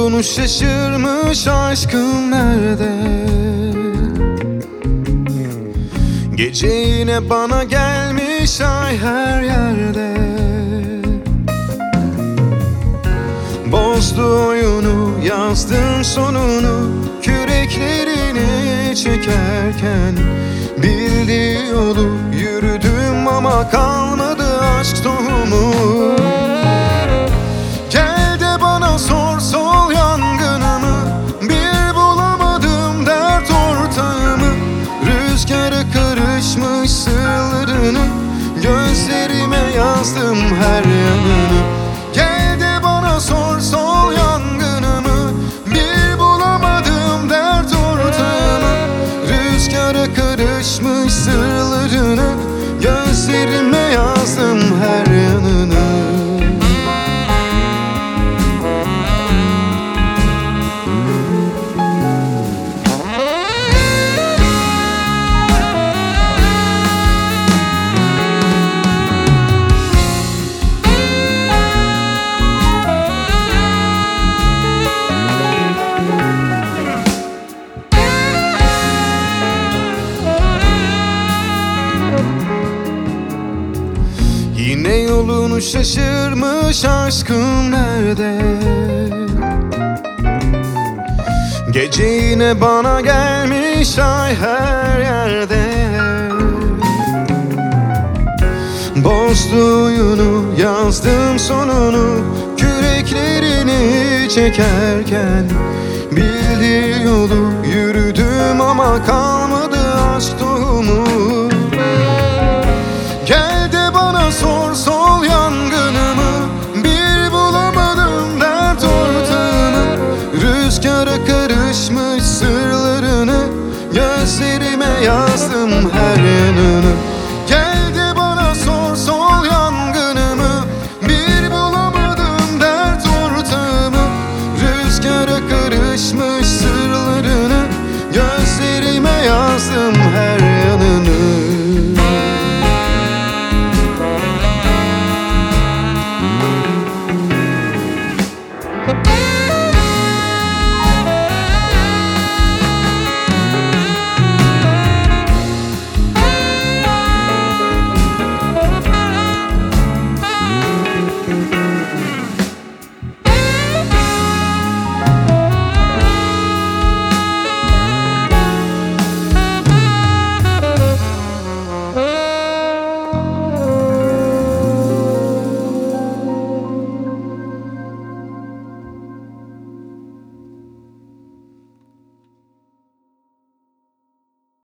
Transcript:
yolunu şaşırmış aşkın nerede? Gece yine bana gelmiş ay her yerde. Bozdu oyunu, yazdım sonunu, küreklerini çekerken. Bildiği yolu yürüdüm ama kalmadı aşk tohumu. Gel de bana sor sol yangınımı, bir bulamadım dert ortağımı. Rüzgara karışmış sırlarını, gözlerime yazdım her yanını. Gel de bana sor sol yangınımı, bir bulamadım dert ortağımı. Rüzgara karışmış sırlarını, gözlerime yazdım her yanını. Yine yolunu şaşırmış aşkım nerede? Gece yine bana gelmiş ay her yerde. Bozdu oyunu, yazdım sonunu, küreklerini çekerken. Bildiği yolu yürüdüm ama kalmadı